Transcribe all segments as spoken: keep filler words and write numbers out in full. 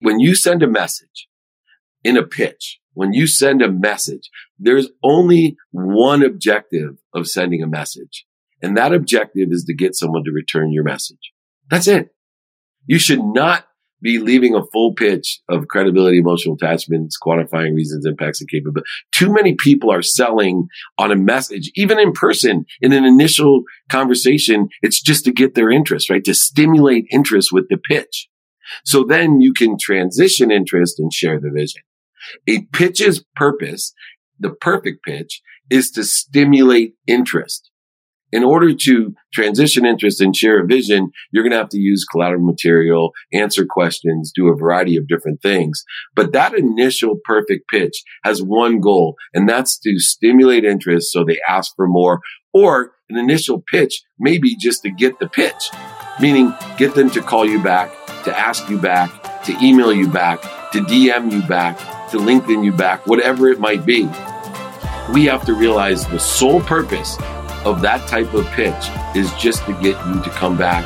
when you send a message in a pitch, when you send a message, there's only one objective of sending a message. And that objective is to get someone to return your message. That's it. You should not be leaving a full pitch of credibility, emotional attachments, quantifying reasons, impacts, and capability. Too many people are selling on a message, even in person, in an initial conversation. It's just to get their interest, right? To stimulate interest with the pitch. So then you can transition interest and share the vision. A pitch's purpose, the perfect pitch, is to stimulate interest. In order to transition interest and share a vision, you're going to have to use collateral material, answer questions, do a variety of different things. But that initial perfect pitch has one goal, and that's to stimulate interest so they ask for more. Or an initial pitch, maybe just to get the pitch, meaning get them to call you back, to ask you back, to email you back, to D M you back, to LinkedIn you back, whatever it might be. We have to realize the sole purpose of that type of pitch is just to get you to come back.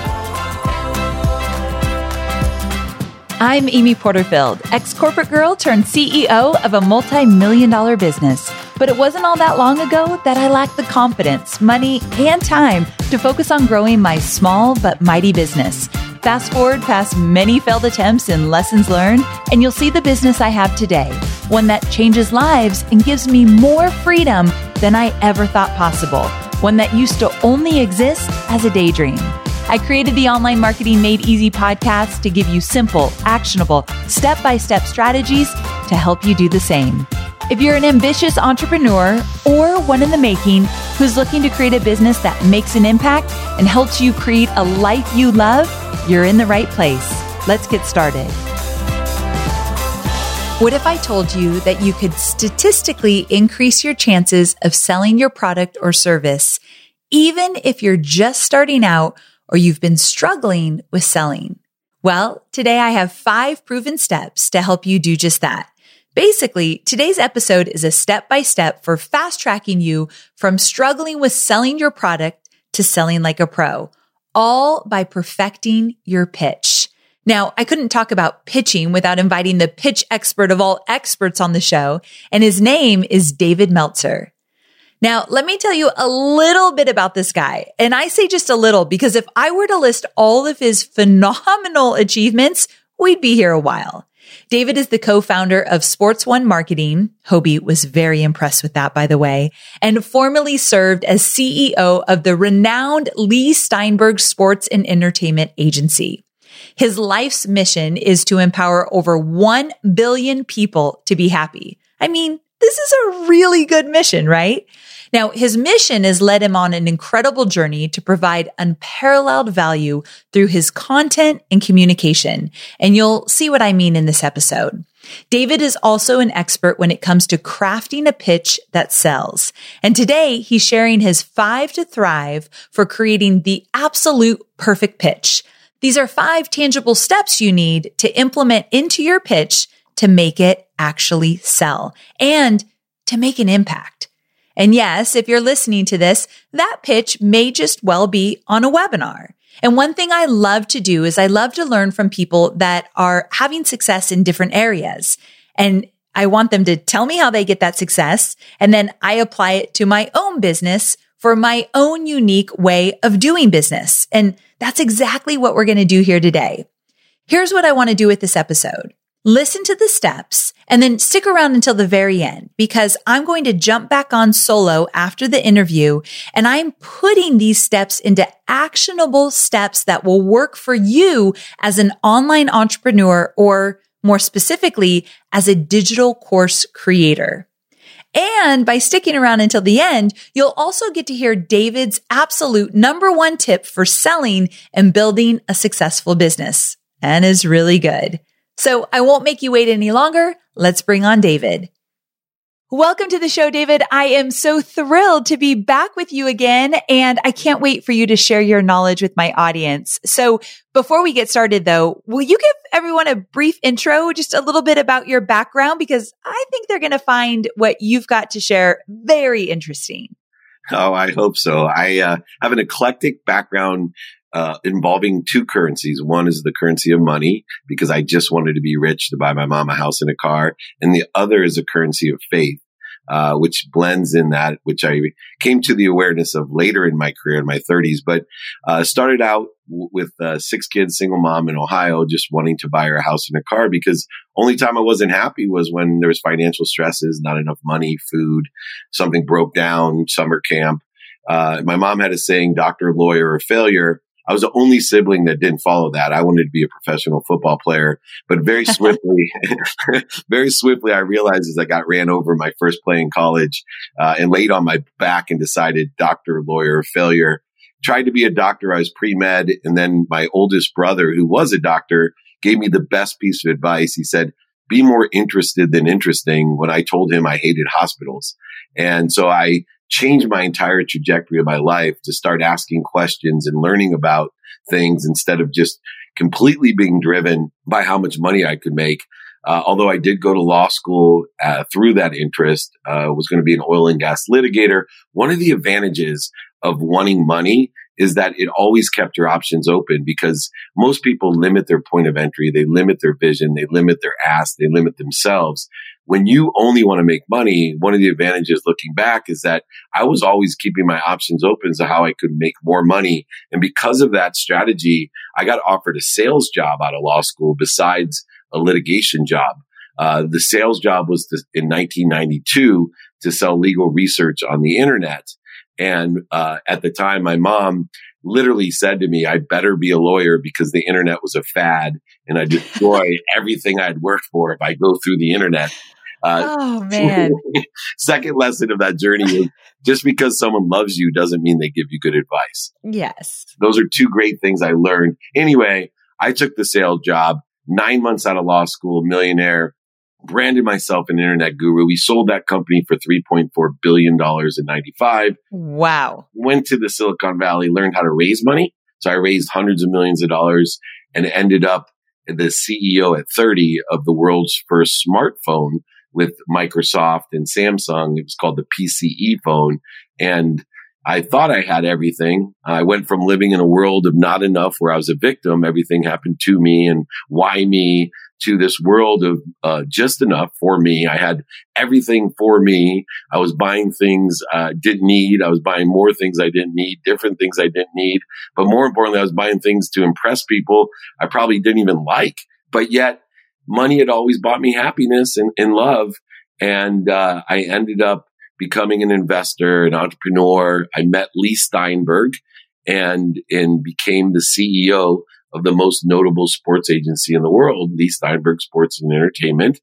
I'm Amy Porterfield, ex-corporate girl turned C E O of a multi-million dollar business. But it wasn't all that long ago that I lacked the confidence, money, and time to focus on growing my small but mighty business. Fast forward past many failed attempts and lessons learned, and you'll see the business I have today, one that changes lives and gives me more freedom than I ever thought possible, one that used to only exist as a daydream. I created the Online Marketing Made Easy podcast to give you simple, actionable, step-by-step strategies to help you do the same. If you're an ambitious entrepreneur or one in the making who's looking to create a business that makes an impact and helps you create a life you love, you're in the right place. Let's get started. What if I told you that you could statistically increase your chances of selling your product or service, even if you're just starting out or you've been struggling with selling? Well, today I have five proven steps to help you do just that. Basically, today's episode is a step-by-step for fast-tracking you from struggling with selling your product to selling like a pro, all by perfecting your pitch. Now, I couldn't talk about pitching without inviting the pitch expert of all experts on the show, and his name is David Meltzer. Now, let me tell you a little bit about this guy. And I say just a little because if I were to list all of his phenomenal achievements, we'd be here a while. David is the co-founder of Sports One Marketing. Hobie was very impressed with that, by the way, and formerly served as C E O of the renowned Lee Steinberg Sports and Entertainment Agency. His life's mission is to empower over one billion people to be happy. I mean, this is a really good mission, right? Now, his mission has led him on an incredible journey to provide unparalleled value through his content and communication. And you'll see what I mean in this episode. David is also an expert when it comes to crafting a pitch that sells. And today he's sharing his five to thrive for creating the absolute perfect pitch. These are five tangible steps you need to implement into your pitch to make it actually sell and to make an impact. And yes, if you're listening to this, that pitch may just well be on a webinar. And one thing I love to do is I love to learn from people that are having success in different areas. And I want them to tell me how they get that success. And then I apply it to my own business for my own unique way of doing business. And that's exactly what we're going to do here today. Here's what I want to do with this episode. Listen to the steps and then stick around until the very end because I'm going to jump back on solo after the interview and I'm putting these steps into actionable steps that will work for you as an online entrepreneur or more specifically as a digital course creator. And by sticking around until the end, you'll also get to hear David's absolute number one tip for selling and building a successful business, and is really good. So I won't make you wait any longer. Let's bring on David. Welcome to the show, David. I am so thrilled to be back with you again, and I can't wait for you to share your knowledge with my audience. So before we get started, though, will you give everyone a brief intro, just a little bit about your background? Because I think they're going to find what you've got to share very interesting. Oh, I hope so. I uh, have an eclectic background uh, involving two currencies. One is the currency of money, because I just wanted to be rich to buy my mom a house and a car. And the other is a currency of faith, uh, which blends in that, which I came to the awareness of later in my career in my thirties, but uh, started out w- with uh, six kids, single mom in Ohio, just wanting to buy her a house and a car, because only time I wasn't happy was when there was financial stresses, not enough money, food, something broke down, summer camp. Uh, my mom had a saying, doctor, lawyer, or failure. I was the only sibling that didn't follow that. I wanted to be a professional football player, but very swiftly, very swiftly, I realized as I got ran over my first play in college, uh, and laid on my back and decided doctor, lawyer, failure. Tried to be a doctor. I was pre-med. And then my oldest brother, who was a doctor, gave me the best piece of advice. He said, be more interested than interesting, when I told him I hated hospitals. And so I changed my entire trajectory of my life to start asking questions and learning about things instead of just completely being driven by how much money I could make. Uh, although I did go to law school uh, through that interest, uh, was going to be an oil and gas litigator. One of the advantages of wanting money is that it always kept your options open, because most people limit their point of entry. They limit their vision. They limit their ask. They limit themselves. When you only want to make money, one of the advantages looking back is that I was always keeping my options open as to how I could make more money. And because of that strategy, I got offered a sales job out of law school besides a litigation job. Uh, the sales job was to, in nineteen ninety-two to sell legal research on the internet. And uh, at the time, my mom literally said to me, I better be a lawyer because the internet was a fad and I destroy everything I'd worked for if I go through the internet. Uh, oh, man. Second lesson of that journey is just because someone loves you doesn't mean they give you good advice. Yes. Those are two great things I learned. Anyway, I took the sales job, nine months out of law school, millionaire, branded myself an internet guru. We sold that company for three point four billion dollars in ninety-five. Wow. Went to the Silicon Valley, learned how to raise money. So I raised hundreds of millions of dollars and ended up the C E O at thirty of the world's first smartphone with Microsoft and Samsung. It was called the P C E phone. And I thought I had everything. I went from living in a world of not enough where I was a victim, everything happened to me and why me, to this world of uh, just enough for me. I had everything for me. I was buying things I uh, didn't need. I was buying more things I didn't need, different things I didn't need. But more importantly, I was buying things to impress people I probably didn't even like. But yet money had always bought me happiness and, and love. And uh, I ended up becoming an investor, an entrepreneur. I met Lee Steinberg and, and became the C E O of the most notable sports agency in the world, Lee Steinberg Sports and Entertainment.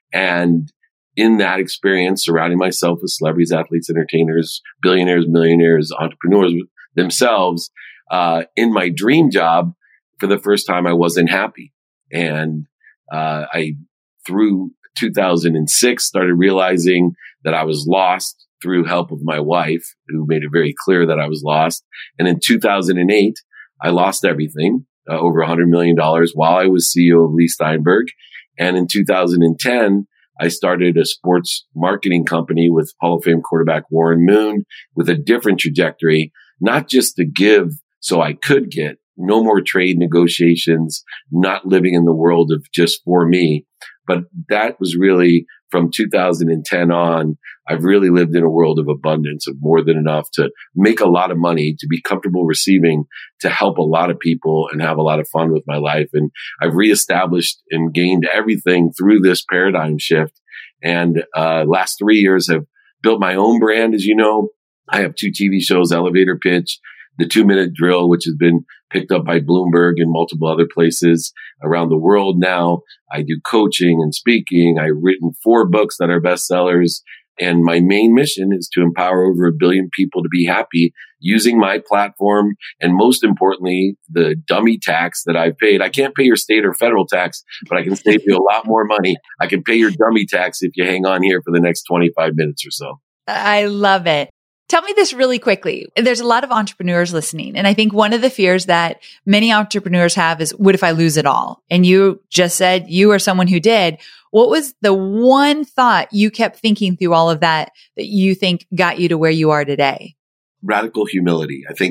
And in that experience, surrounding myself with celebrities, athletes, entertainers, billionaires, millionaires, entrepreneurs themselves, uh, in my dream job, for the first time, I wasn't happy. And uh, I, through two thousand six, started realizing that I was lost through help of my wife, who made it very clear that I was lost. And in two thousand eight, I lost everything. Uh, over one hundred million dollars while I was C E O of Lee Steinberg. And in two thousand ten, I started a sports marketing company with Hall of Fame quarterback Warren Moon with a different trajectory, not just to give so I could get, no more trade negotiations, not living in the world of just for me. But that was really from two thousand ten on, I've really lived in a world of abundance, of more than enough to make a lot of money, to be comfortable receiving, to help a lot of people and have a lot of fun with my life. And I've reestablished and gained everything through this paradigm shift. And uh last three years have built my own brand. As you know, I have two T V shows, Elevator Pitch, The Two Minute Drill, which has been picked up by Bloomberg and multiple other places around the world now. I do coaching and speaking. I've written four books that are bestsellers. And my main mission is to empower over a billion people to be happy using my platform. And most importantly, the dummy tax that I've paid. I can't pay your state or federal tax, but I can save you a lot more money. I can pay your dummy tax if you hang on here for the next twenty-five minutes or so. I love it. Tell me this really quickly. There's a lot of entrepreneurs listening. And I think one of the fears that many entrepreneurs have is, what if I lose it all? And you just said you are someone who did. What was the one thought you kept thinking through all of that that you think got you to where you are today? Radical humility. I think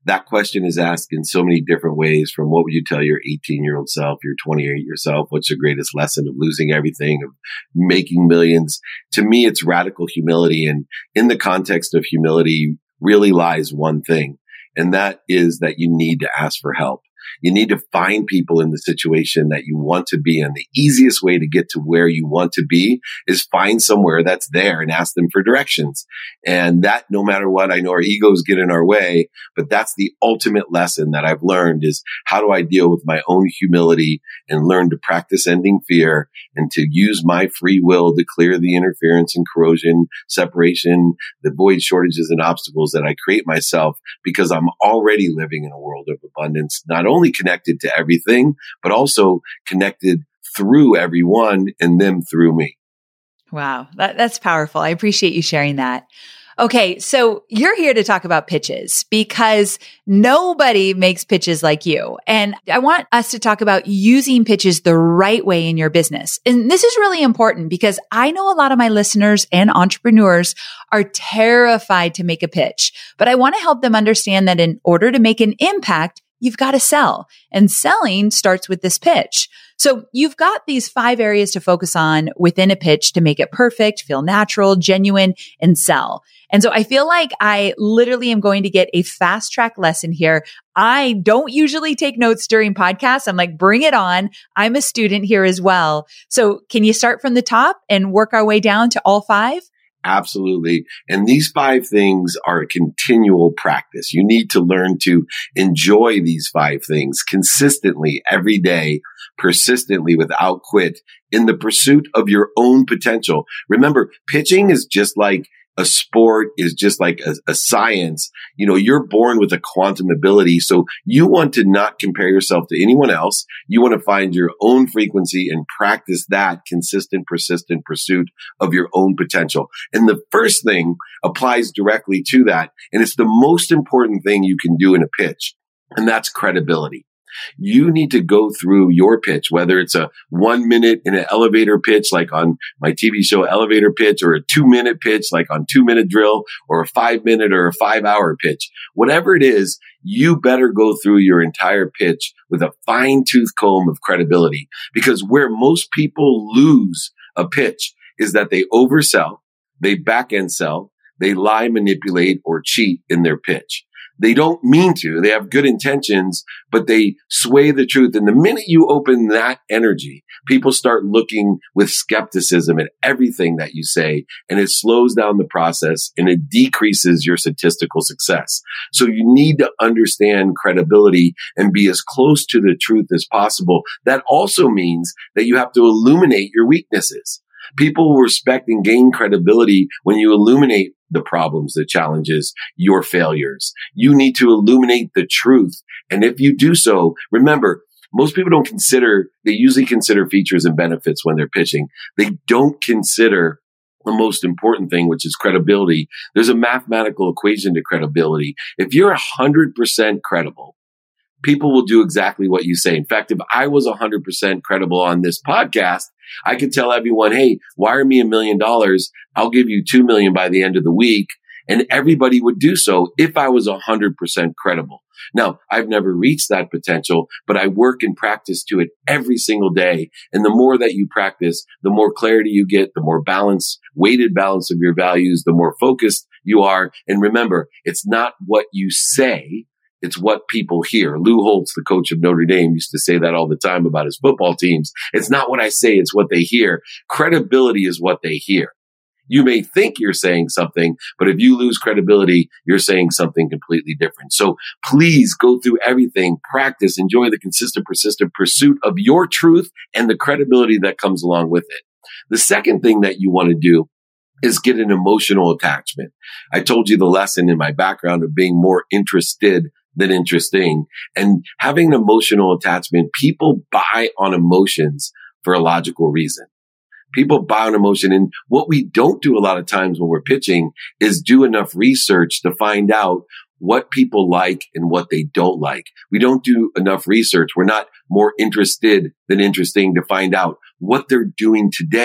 that question is asked in so many different ways, from what would you tell your eighteen year old self, your twenty-eight year self? What's the greatest lesson of losing everything, of making millions? To me, it's radical humility. And in the context of humility really lies one thing, and that is that you need to ask for help. You need to find people in the situation that you want to be in. The easiest way to get to where you want to be is find somewhere that's there and ask them for directions. And that, no matter what, I know our egos get in our way, but that's the ultimate lesson that I've learned, is how do I deal with my own humility and learn to practice ending fear and to use my free will to clear the interference and corrosion, separation, the void, shortages, and obstacles that I create myself, because I'm already living in a world of abundance, not only only connected to everything, but also connected through everyone and them through me. Wow. That, that's powerful. I appreciate you sharing that. Okay. So you're here to talk about pitches, because nobody makes pitches like you. And I want us to talk about using pitches the right way in your business. And this is really important, because I know a lot of my listeners and entrepreneurs are terrified to make a pitch, but I want to help them understand that in order to make an impact, you've got to sell, and selling starts with this pitch. So you've got these five areas to focus on within a pitch to make it perfect, feel natural, genuine, and sell. And so I feel like I literally am going to get a fast track lesson here. I don't usually take notes during podcasts. I'm like, bring it on. I'm a student here as well. So can you start from the top and work our way down to all five? Absolutely. And these five things are a continual practice. You need to learn to enjoy these five things consistently every day, persistently, without quit, in the pursuit of your own potential. Remember, pitching is just like a sport, is just like a, a science. You know, you're born with a quantum ability. So you want to not compare yourself to anyone else. You want to find your own frequency and practice that consistent, persistent pursuit of your own potential. And the first thing applies directly to that. And it's the most important thing you can do in a pitch. And that's credibility. You need to go through your pitch, whether it's a one minute in an elevator pitch, like on my T V show Elevator Pitch, or a two minute pitch, like on Two Minute Drill, or a five minute or a five hour pitch. Whatever it is, you better go through your entire pitch with a fine tooth comb of credibility, because where most people lose a pitch is that they oversell, they back end sell, they lie, manipulate, or cheat in their pitch. They don't mean to. They have good intentions, but they sway the truth. And the minute you open that energy, people start looking with skepticism at everything that you say, and it slows down the process and it decreases your statistical success. So you need to understand credibility and be as close to the truth as possible. That also means that you have to illuminate your weaknesses. People will respect and gain credibility when you illuminate the problems, the challenges, your failures. You need to illuminate the truth. And if you do so, remember, most people don't consider, they usually consider features and benefits when they're pitching. They don't consider the most important thing, which is credibility. There's a mathematical equation to credibility. If you're one hundred percent credible, people will do exactly what you say. In fact, if I was one hundred percent credible on this podcast, I could tell everyone, hey, wire me a million dollars. I'll give you two million by the end of the week. And everybody would do so if I was one hundred percent credible. Now, I've never reached that potential, but I work and practice to it every single day. And the more that you practice, the more clarity you get, the more balance, weighted balance of your values, the more focused you are. And remember, it's not what you say, it's what people hear. Lou Holtz, the coach of Notre Dame, used to say that all the time about his football teams. It's not what I say, it's what they hear. Credibility is what they hear. You may think you're saying something, but if you lose credibility, you're saying something completely different. So please go through everything, practice, enjoy the consistent, persistent pursuit of your truth and the credibility that comes along with it. The second thing that you want to do is get an emotional attachment. I told you the lesson in my background of being more interested than interesting, and having an emotional attachment. People buy on emotions for a logical reason. People buy on emotion. And what we don't do a lot of times when we're pitching is do enough research to find out what people like and what they don't like. We don't do enough research. We're not more interested than interesting to find out what they're doing today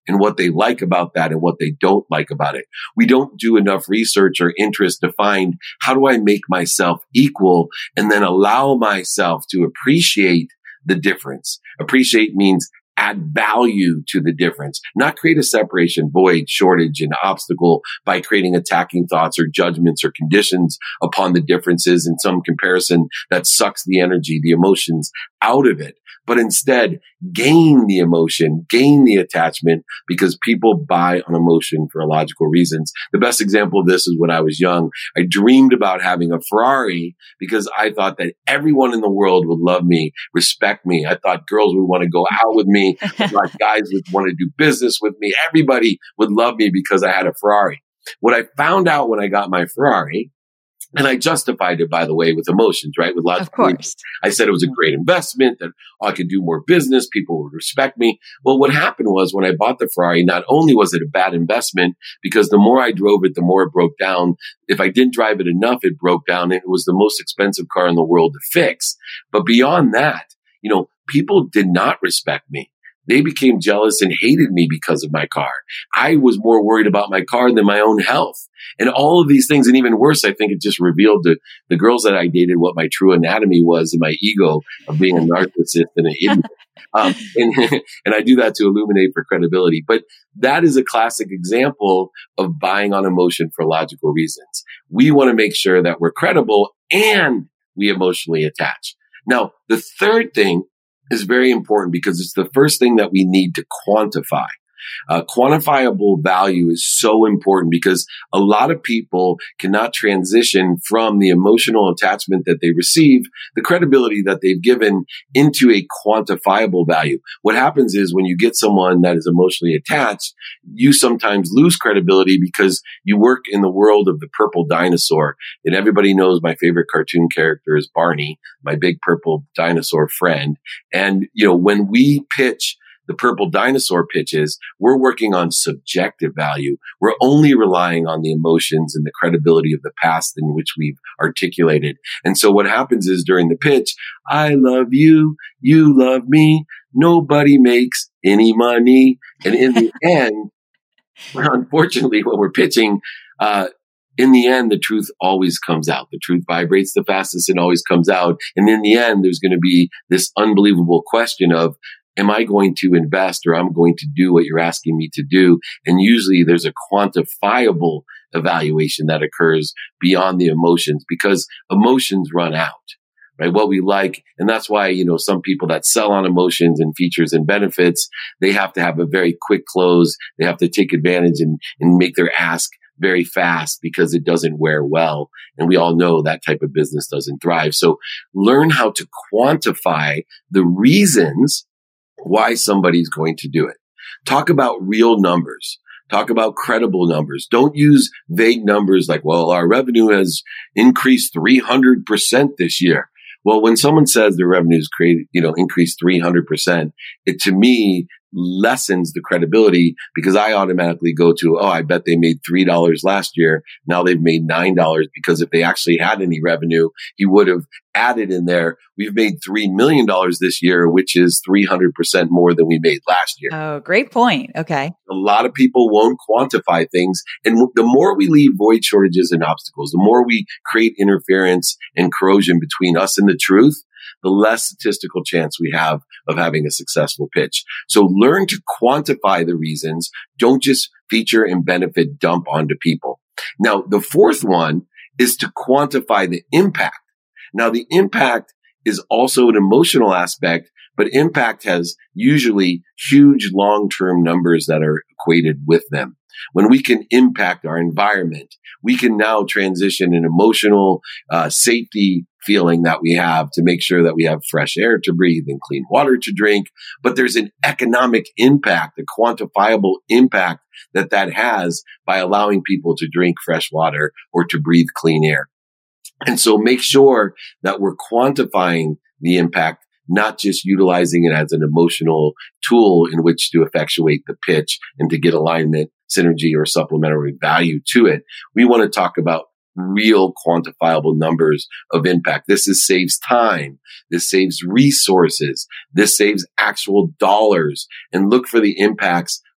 and what they like about that and what they don't like about it. We don't do enough research or interest to find, how do I make myself equal and then allow myself to appreciate the difference. Appreciate means add value to the difference, not create a separation, void, shortage, and obstacle by creating attacking thoughts or judgments or conditions upon the differences in some comparison that sucks the energy, the emotions out of it. But instead, gain the emotion, gain the attachment, because people buy on emotion for illogical reasons. The best example of this is when I was young. I dreamed about having a Ferrari because I thought that everyone in the world would love me, respect me. I thought girls would want to go out with me. I thought guys would want to do business with me. Everybody would love me because I had a Ferrari. What I found out when I got my Ferrari, and I justified it, by the way, with emotions, right? With lots of course. I said it was a great investment, that oh, I could do more business. People would respect me. Well, what happened was when I bought the Ferrari, not only was it a bad investment, because the more I drove it, the more it broke down. If I didn't drive it enough, it broke down. It was the most expensive car in the world to fix. But beyond that, you know, people did not respect me. They became jealous and hated me because of my car. I was more worried about my car than my own health. And all of these things, and even worse, I think it just revealed to the girls that I dated what my true anatomy was and my ego of being a narcissist and an idiot. Um, and, and I do that to illuminate for credibility. But that is a classic example of buying on emotion for logical reasons. We want to make sure that we're credible and we emotionally attach. Now, the third thing is very important because it's the first thing that we need to quantify. Uh, quantifiable value is so important because a lot of people cannot transition from the emotional attachment that they receive, the credibility that they've given, into a quantifiable value. What happens is when you get someone that is emotionally attached, you sometimes lose credibility because you work in the world of the purple dinosaur. And everybody knows my favorite cartoon character is Barney, my big purple dinosaur friend. And, you know, when we pitch the purple dinosaur pitches, we're working on subjective value. We're only relying on the emotions and the credibility of the past in which we've articulated. And so what happens is during the pitch, I love you, you love me, nobody makes any money. And in the end, unfortunately, when we're pitching, uh, in the end, the truth always comes out. The truth vibrates the fastest and always comes out. And in the end, there's going to be this unbelievable question of, am I going to invest or I'm going to do what you're asking me to do? And usually there's a quantifiable evaluation that occurs beyond the emotions because emotions run out, right? What we like. And that's why, you know, some people that sell on emotions and features and benefits, they have to have a very quick close. They have to take advantage and, and make their ask very fast because it doesn't wear well. And we all know that type of business doesn't thrive. So learn how to quantify the reasons why somebody's going to do it. Talk about real numbers. Talk about credible numbers. Don't use vague numbers like, well, our revenue has increased three hundred percent this year. Well, when someone says their revenues created, you know, increased three hundred percent, it to me lessens the credibility because I automatically go to, oh, I bet they made three dollars last year. Now they've made nine dollars because if they actually had any revenue, he would have added in there, we've made three million dollars this year, which is three hundred percent more than we made last year. Oh, great point. Okay. A lot of people won't quantify things. And the more we leave void, shortages, and obstacles, the more we create interference and corrosion between us and the truth, the less statistical chance we have of having a successful pitch. So learn to quantify the reasons. Don't just feature and benefit dump onto people. Now, the fourth one is to quantify the impact. Now, the impact is also an emotional aspect, but impact has usually huge long-term numbers that are equated with them. When we can impact our environment, we can now transition an emotional uh, safety feeling that we have to make sure that we have fresh air to breathe and clean water to drink. But there's an economic impact, a quantifiable impact that that has by allowing people to drink fresh water or to breathe clean air. And so make sure that we're quantifying the impact, not just utilizing it as an emotional tool in which to effectuate the pitch and to get alignment, synergy, or supplementary value to it. We want to talk about real quantifiable numbers of impact. This is saves time. This saves resources. This saves actual dollars. And look for the impacts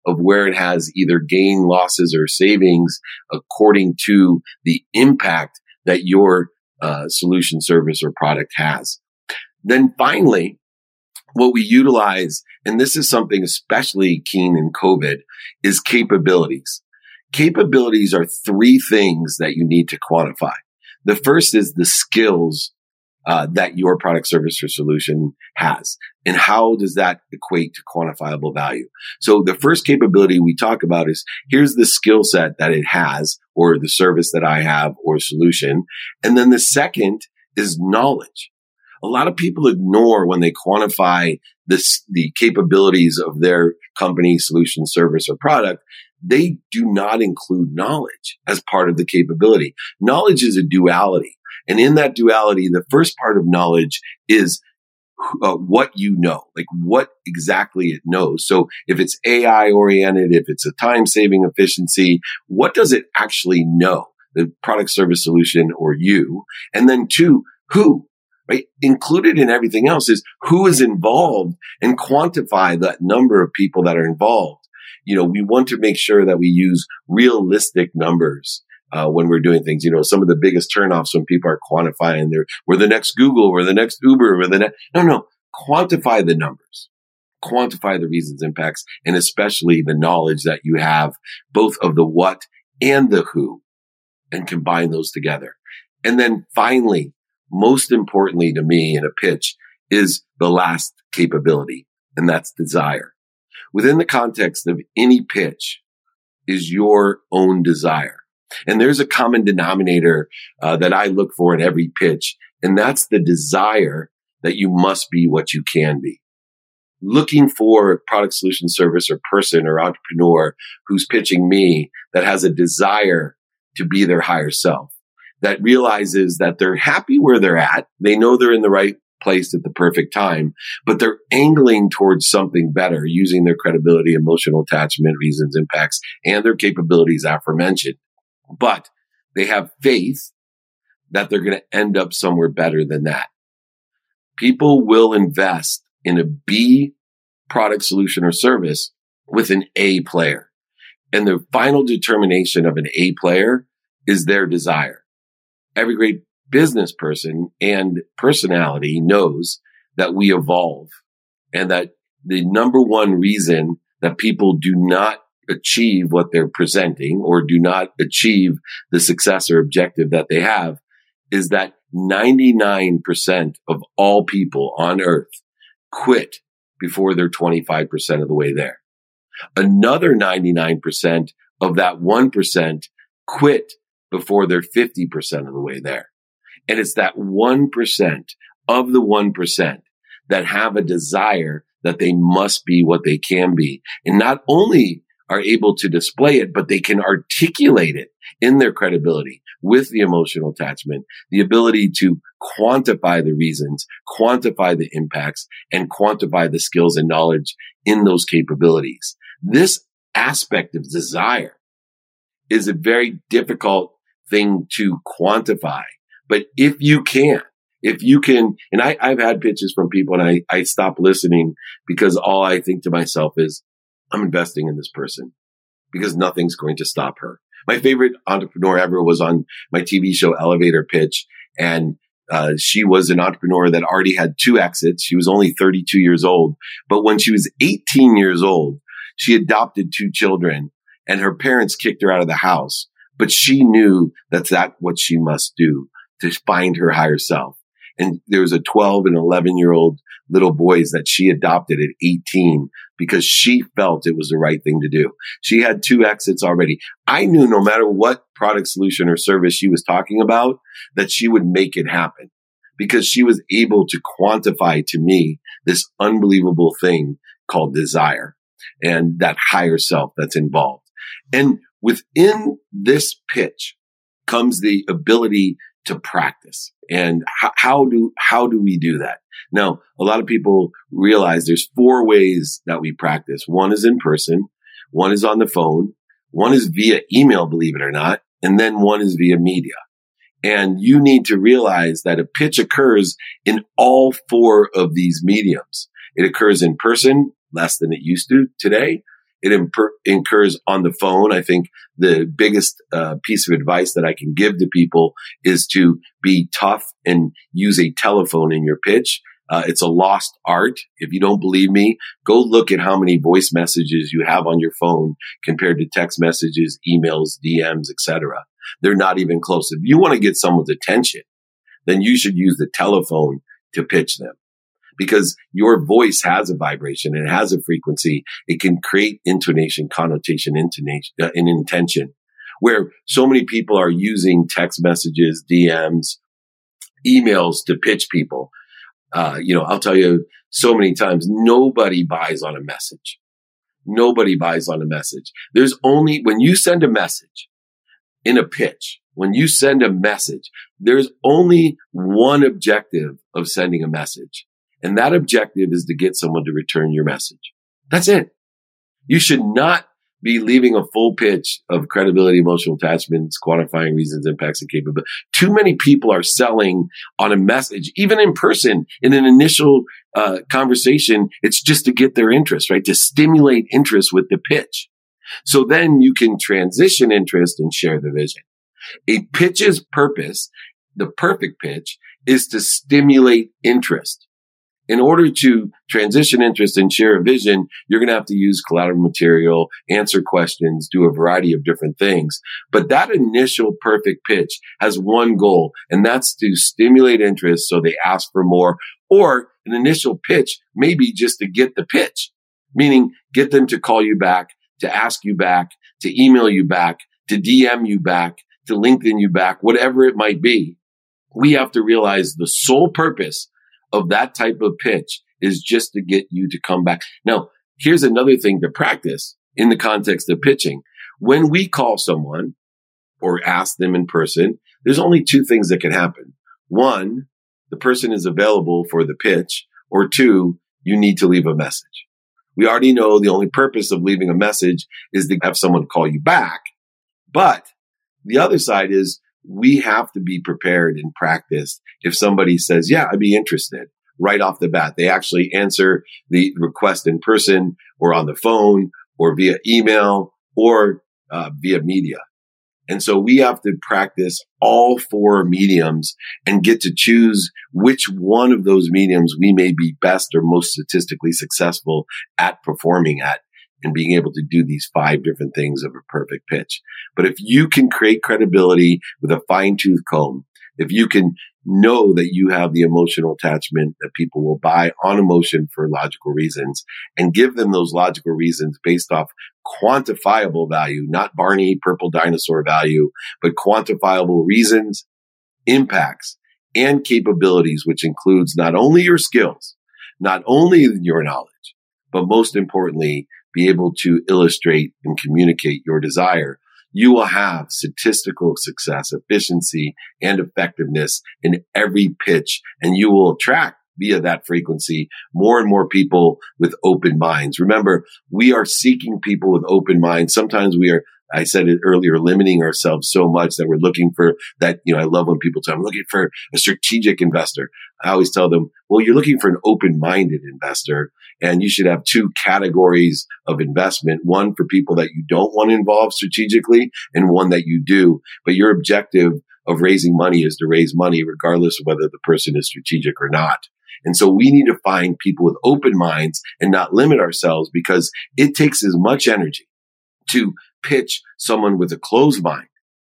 of where it has either gain, losses, or savings according to the impact that your uh, solution, service, or product has. Then finally, what we utilize, and this is something especially keen in COVID, is capabilities. Capabilities are three things that you need to quantify. The first is the skills uh, that your product, service, or solution has. And how does that equate to quantifiable value? So the first capability we talk about is, here's the skill set that it has, or the service that I have, or solution. And then the second is knowledge. A lot of people ignore when they quantify this, the capabilities of their company, solution, service, or product. They do not include knowledge as part of the capability. Knowledge is a duality. And in that duality, the first part of knowledge is uh, what you know, like what exactly it knows. So if it's A I oriented, if it's a time saving efficiency, what does it actually know? The product, service, solution, or you? And then two, who? Right? Included in everything else is who is involved, and quantify that number of people that are involved. You know, we want to make sure that we use realistic numbers uh, when we're doing things. You know, some of the biggest turnoffs when people are quantifying their, we're the next Google, we're the next Uber, we're the next, no, no, quantify the numbers, quantify the reasons, impacts, and especially the knowledge that you have, both of the what and the who, and combine those together. And then finally, most importantly to me in a pitch, is the last capability, and that's desire. Within the context of any pitch is your own desire. And there's a common denominator uh, that I look for in every pitch, and that's the desire that you must be what you can be. Looking for a product, solution, service, or person or entrepreneur who's pitching me that has a desire to be their higher self, that realizes that they're happy where they're at. They know they're in the right place at the perfect time, but they're angling towards something better using their credibility, emotional attachment, reasons, impacts, and their capabilities aforementioned. But they have faith that they're going to end up somewhere better than that. People will invest in a B product, solution, or service with an A player. And the final determination of an A player is their desire. Every great business person and personality knows that we evolve, and that the number one reason that people do not achieve what they're presenting or do not achieve the success or objective that they have is that ninety-nine percent of all people on earth quit before they're twenty-five percent of the way there. Another ninety-nine percent of that one percent quit before they're fifty percent of the way there. And it's that one percent of the one percent that have a desire that they must be what they can be. And not only are able to display it, but they can articulate it in their credibility with the emotional attachment, the ability to quantify the reasons, quantify the impacts, and quantify the skills and knowledge in those capabilities. This aspect of desire is a very difficult thing to quantify. But if you can, if you can, and I, I've had pitches from people and I, I stop listening because all I think to myself is, I'm investing in this person because nothing's going to stop her. My favorite entrepreneur ever was on my T V show Elevator Pitch. And uh, she was an entrepreneur that already had two exits. She was only thirty-two years old. But when she was eighteen years old, she adopted two children and her parents kicked her out of the house. But she knew that's that what she must do to find her higher self. And there was a twelve and eleven year old little boys that she adopted at eighteen because she felt it was the right thing to do. She had two exits already. I knew no matter what product, solution, or service she was talking about, that she would make it happen because she was able to quantify to me this unbelievable thing called desire and that higher self that's involved. And within this pitch comes the ability to practice. And how, how do, how do we do that? Now, a lot of people realize there's four ways that we practice. One is in person. One is on the phone. One is via email, believe it or not. And then one is via media. And you need to realize that a pitch occurs in all four of these mediums. It occurs in person, less than it used to today. it imper- incurs on the phone. I think the biggest uh, piece of advice that I can give to people is to be tough and use a telephone in your pitch. Uh, it's a lost art. If you don't believe me, go look at how many voice messages you have on your phone compared to text messages, emails, D Ms, et cetera. They're not even close. If you want to get someone's attention, then you should use the telephone to pitch them, because your voice has a vibration and it has a frequency. It can create intonation, connotation, intonation, uh, and intention, where so many people are using text messages, D Ms, emails to pitch people. Uh, you know, I'll tell you so many times, nobody buys on a message. Nobody buys on a message. There's only, when you send a message in a pitch, when you send a message, there's only one objective of sending a message. And that objective is to get someone to return your message. That's it. You should not be leaving a full pitch of credibility, emotional attachments, quantifying reasons, impacts, and capability. Too many people are selling on a message, even in person, in an initial uh, conversation. It's just to get their interest, right? To stimulate interest with the pitch. So then you can transition interest and share the vision. A pitch's purpose, the perfect pitch, is to stimulate interest. In order to transition interest and share a vision, you're going to have to use collateral material, answer questions, do a variety of different things. But that initial perfect pitch has one goal, and that's to stimulate interest so they ask for more. Or an initial pitch maybe just to get the pitch, meaning get them to call you back, to ask you back, to email you back, to D M you back, to LinkedIn you back, whatever it might be. We have to realize the sole purpose of that type of pitch is just to get you to come back. Now, here's another thing to practice in the context of pitching. When we call someone or ask them in person, there's only two things that can happen. One, the person is available for the pitch, or two, you need to leave a message. We already know the only purpose of leaving a message is to have someone call you back. But the other side is we have to be prepared and practiced. If somebody says, yeah, I'd be interested right off the bat, they actually answer the request in person or on the phone or via email or uh, via media. And so we have to practice all four mediums and get to choose which one of those mediums we may be best or most statistically successful at performing at, and being able to do these five different things of a perfect pitch. But if you can create credibility with a fine-tooth comb, if you can know that you have the emotional attachment that people will buy on emotion for logical reasons, and give them those logical reasons based off quantifiable value, not Barney purple dinosaur value, but quantifiable reasons, impacts, and capabilities, which includes not only your skills, not only your knowledge, but most importantly, be able to illustrate and communicate your desire, you will have statistical success, efficiency, and effectiveness in every pitch. And you will attract via that frequency more and more people with open minds. Remember, we are seeking people with open minds. Sometimes we are, I said it earlier, limiting ourselves so much that we're looking for that. You know, I love when people tell me, I'm looking for a strategic investor. I always tell them, well, you're looking for an open-minded investor, and you should have two categories of investment, one for people that you don't want to involve strategically and one that you do. But your objective of raising money is to raise money regardless of whether the person is strategic or not. And so we need to find people with open minds and not limit ourselves, because it takes as much energy to pitch someone with a closed mind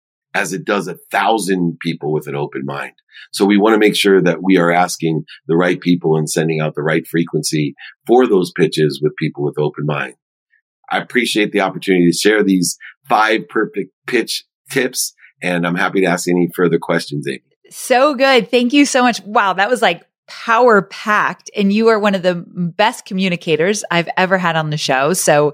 as it does a thousand people with an open mind. So we want to make sure that we are asking the right people and sending out the right frequency for those pitches with people with open mind. I appreciate the opportunity to share these five perfect pitch tips, and I'm happy to ask any further questions, Amy. So good. Thank you so much. Wow. That was like power packed, and you are one of the best communicators I've ever had on the show. So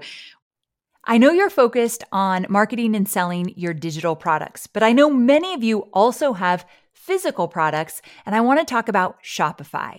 I know you're focused on marketing and selling your digital products, but I know many of you also have physical products, and I want to talk about Shopify.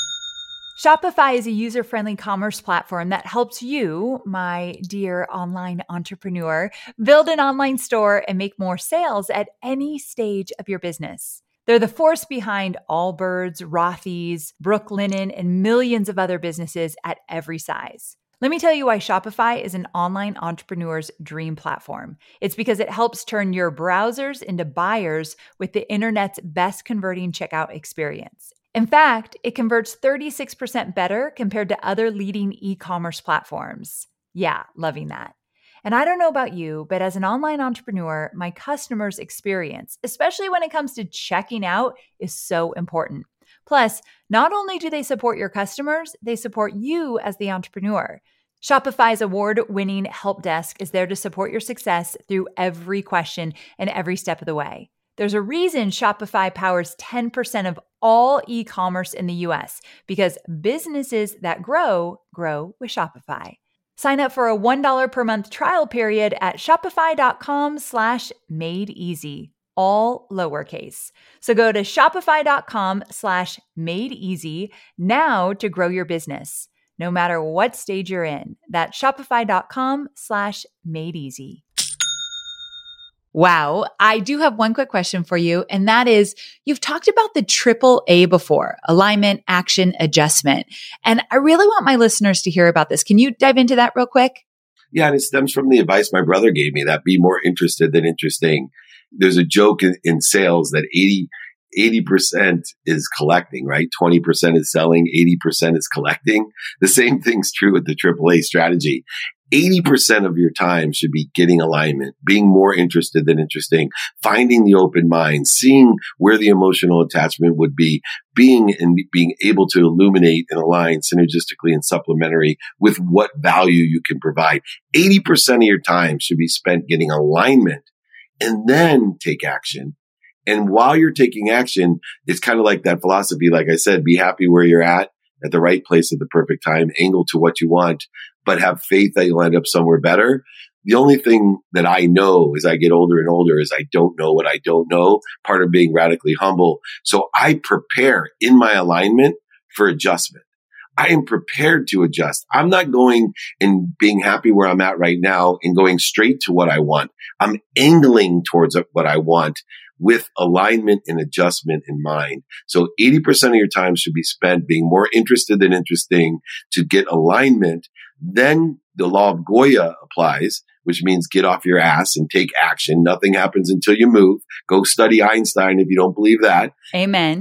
Shopify is a user-friendly commerce platform that helps you, my dear online entrepreneur, build an online store and make more sales at any stage of your business. They're the force behind Allbirds, Rothy's, Brooklinen, and millions of other businesses at every size. Let me tell you why Shopify is an online entrepreneur's dream platform. It's because it helps turn your browsers into buyers with the internet's best converting checkout experience. In fact, it converts thirty-six percent better compared to other leading e-commerce platforms. Yeah, loving that. And I don't know about you, but as an online entrepreneur, my customers' experience, especially when it comes to checking out, is so important. Plus, not only do they support your customers, they support you as the entrepreneur. Shopify's award-winning help desk is there to support your success through every question and every step of the way. There's a reason Shopify powers ten percent of all e-commerce in the U S because businesses that grow, grow with Shopify. Sign up for a one dollar per month trial period at shopify.com slash made easy. All lowercase. So go to shopify.com slash made easy now to grow your business, no matter what stage you're in. That's shopify.com slash made easy. Wow. I do have one quick question for you. And that is, you've talked about the triple A before, alignment, action, adjustment. And I really want my listeners to hear about this. Can you dive into that real quick? Yeah. And it stems from the advice my brother gave me, that be more interested than interesting. There's a joke in, in sales that eighty percent is collecting, right? twenty percent is selling, eighty percent is collecting. The same thing's true with the triple A strategy. eighty percent of your time should be getting alignment, being more interested than interesting, finding the open mind, seeing where the emotional attachment would be, being and being able to illuminate and align synergistically and supplementary with what value you can provide. eighty percent of your time should be spent getting alignment, and then take action. And while you're taking action, it's kind of like that philosophy. Like I said, be happy where you're at, at the right place at the perfect time, angle to what you want, but have faith that you'll end up somewhere better. The only thing that I know as I get older and older is I don't know what I don't know, part of being radically humble. So I prepare in my alignment for adjustment. I am prepared to adjust. I'm not going and being happy where I'm at right now and going straight to what I want. I'm angling towards what I want with alignment and adjustment in mind. So eighty percent of your time should be spent being more interested than interesting to get alignment. Then the law of Goya applies, which means get off your ass and take action. Nothing happens until you move. Go study Einstein if you don't believe that. Amen.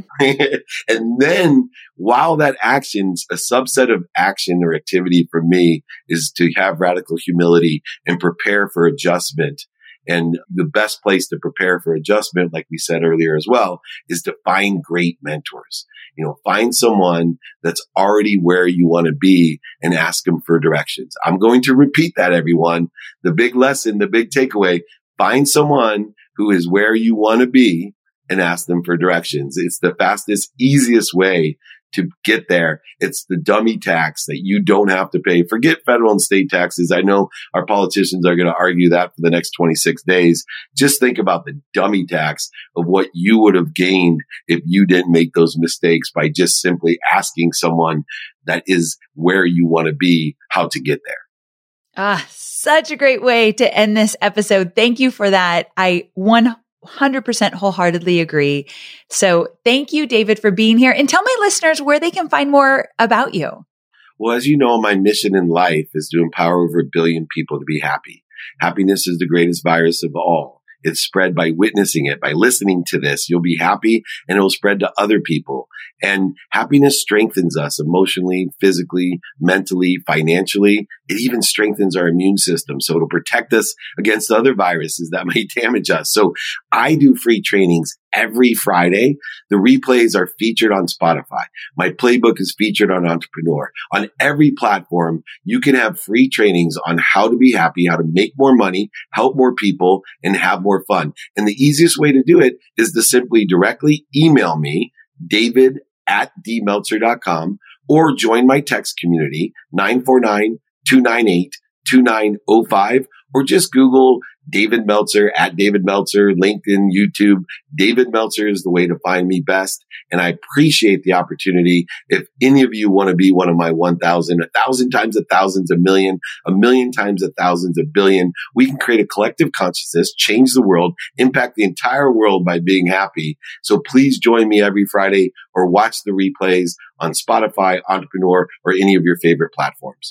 And then while that action's a subset of action or activity for me is to have radical humility and prepare for adjustment. And the best place to prepare for adjustment, like we said earlier as well, is to find great mentors. You know, find someone that's already where you want to be and ask them for directions. I'm going to repeat that, everyone. The big lesson, the big takeaway, find someone who is where you want to be and ask them for directions. It's the fastest, easiest way to get there. It's the dummy tax that you don't have to pay. Forget federal and state taxes. I know our politicians are going to argue that for the next twenty-six days. Just think about the dummy tax of what you would have gained if you didn't make those mistakes by just simply asking someone that is where you want to be how to get there. Ah, such a great way to end this episode. Thank you for that. I one hundred percent wholeheartedly agree. So thank you, David, for being here. And tell my listeners where they can find more about you. Well, as you know, my mission in life is to empower over a billion people to be happy. Happiness is the greatest virus of all. It's spread by witnessing it, by listening to this. You'll be happy and it will spread to other people. And happiness strengthens us emotionally, physically, mentally, financially. It even strengthens our immune system. So it'll protect us against other viruses that may damage us. So I do free trainings every Friday. The replays are featured on Spotify. My playbook is featured on Entrepreneur. On every platform, you can have free trainings on how to be happy, how to make more money, help more people, and have more fun. And the easiest way to do it is to simply directly email me, David at d meltzer dot com, or join my text community, nine four nine, two nine eight, two nine zero five, or just Google David Meltzer, at David Meltzer, LinkedIn, YouTube. David Meltzer is the way to find me best. And I appreciate the opportunity. If any of you want to be one of my one thousand, a thousand times a thousands, a million, a million times a thousands, a billion, we can create a collective consciousness, change the world, impact the entire world by being happy. So please join me every Friday or watch the replays on Spotify, Entrepreneur, or any of your favorite platforms.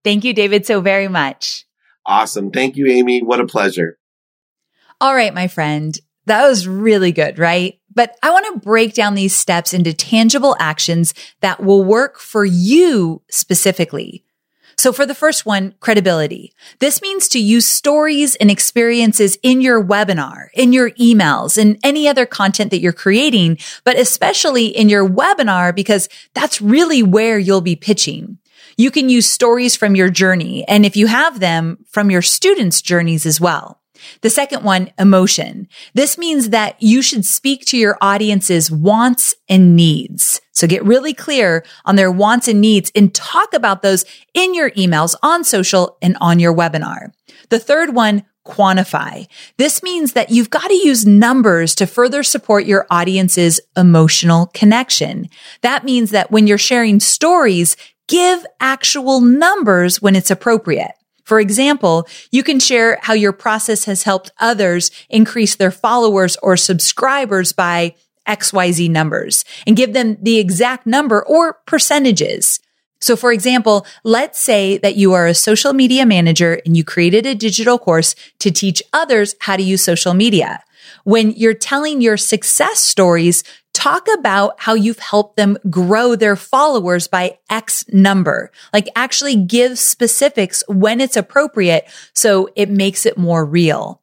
Thank you, David, so very much. Awesome. Thank you, Amy. What a pleasure. All right, my friend. That was really good, right? But I want to break down these steps into tangible actions that will work for you specifically. So for the first one, credibility. This means to use stories and experiences in your webinar, in your emails, and any other content that you're creating, but especially in your webinar, because that's really where you'll be pitching. You can use stories from your journey, and if you have them, from your students' journeys as well. The second one, emotion. This means that you should speak to your audience's wants and needs. So get really clear on their wants and needs and talk about those in your emails, on social, and on your webinar. The third one, quantify. This means that you've got to use numbers to further support your audience's emotional connection. That means that when you're sharing stories, give actual numbers when it's appropriate. For example, you can share how your process has helped others increase their followers or subscribers by X Y Z numbers and give them the exact number or percentages. So for example, let's say that you are a social media manager and you created a digital course to teach others how to use social media. When you're telling your success stories, talk about how you've helped them grow their followers by X number. Like actually give specifics when it's appropriate so it makes it more real.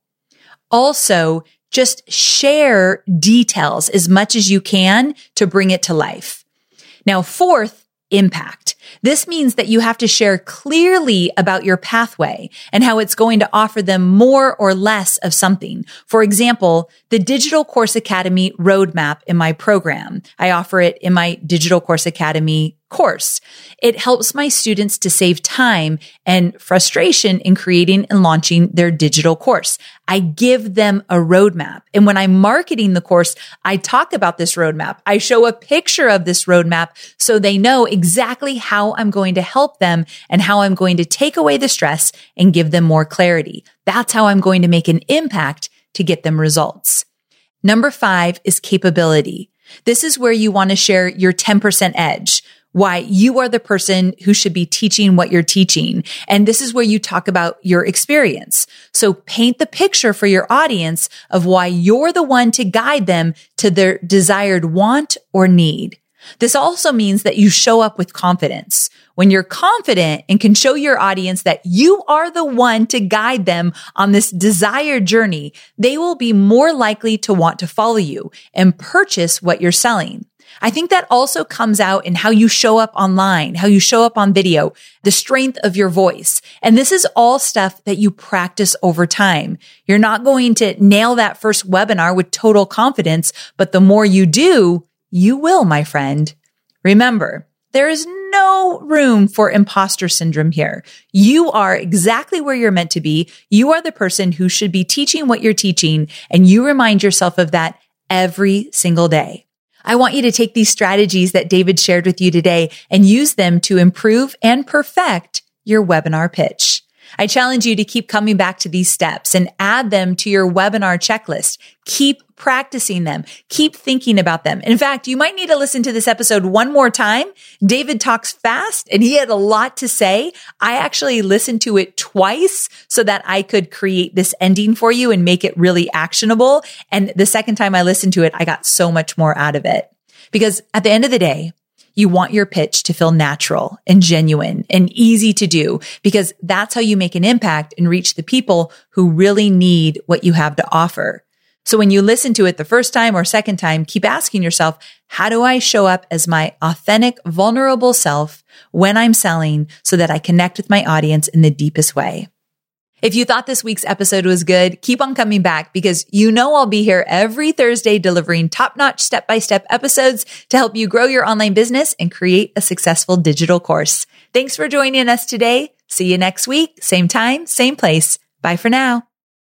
Also, just share details as much as you can to bring it to life. Now, fourth, impact. This means that you have to share clearly about your pathway and how it's going to offer them more or less of something. For example, the Digital Course Academy roadmap in my program. I offer it in my Digital Course Academy course. It helps my students to save time and frustration in creating and launching their digital course. I give them a roadmap. And when I'm marketing the course, I talk about this roadmap. I show a picture of this roadmap so they know exactly how I'm going to help them and how I'm going to take away the stress and give them more clarity. That's how I'm going to make an impact to get them results. Number five is capability. This is where you want to share your ten percent edge. Why you are the person who should be teaching what you're teaching. And this is where you talk about your experience. So paint the picture for your audience of why you're the one to guide them to their desired want or need. This also means that you show up with confidence. When you're confident and can show your audience that you are the one to guide them on this desired journey, they will be more likely to want to follow you and purchase what you're selling. I think that also comes out in how you show up online, how you show up on video, the strength of your voice. And this is all stuff that you practice over time. You're not going to nail that first webinar with total confidence, but the more you do, you will, my friend. Remember, there is no room for imposter syndrome here. You are exactly where you're meant to be. You are the person who should be teaching what you're teaching, and you remind yourself of that every single day. I want you to take these strategies that David shared with you today and use them to improve and perfect your webinar pitch. I challenge you to keep coming back to these steps and add them to your webinar checklist. Keep practicing them. Keep thinking about them. In fact, you might need to listen to this episode one more time. David talks fast and he had a lot to say. I actually listened to it twice so that I could create this ending for you and make it really actionable. And the second time I listened to it, I got so much more out of it. Because at the end of the day, you want your pitch to feel natural and genuine and easy to do, because that's how you make an impact and reach the people who really need what you have to offer. So when you listen to it the first time or second time, keep asking yourself, how do I show up as my authentic, vulnerable self when I'm selling so that I connect with my audience in the deepest way? If you thought this week's episode was good, keep on coming back, because you know I'll be here every Thursday delivering top-notch step-by-step episodes to help you grow your online business and create a successful digital course. Thanks for joining us today. See you next week. Same time, same place. Bye for now.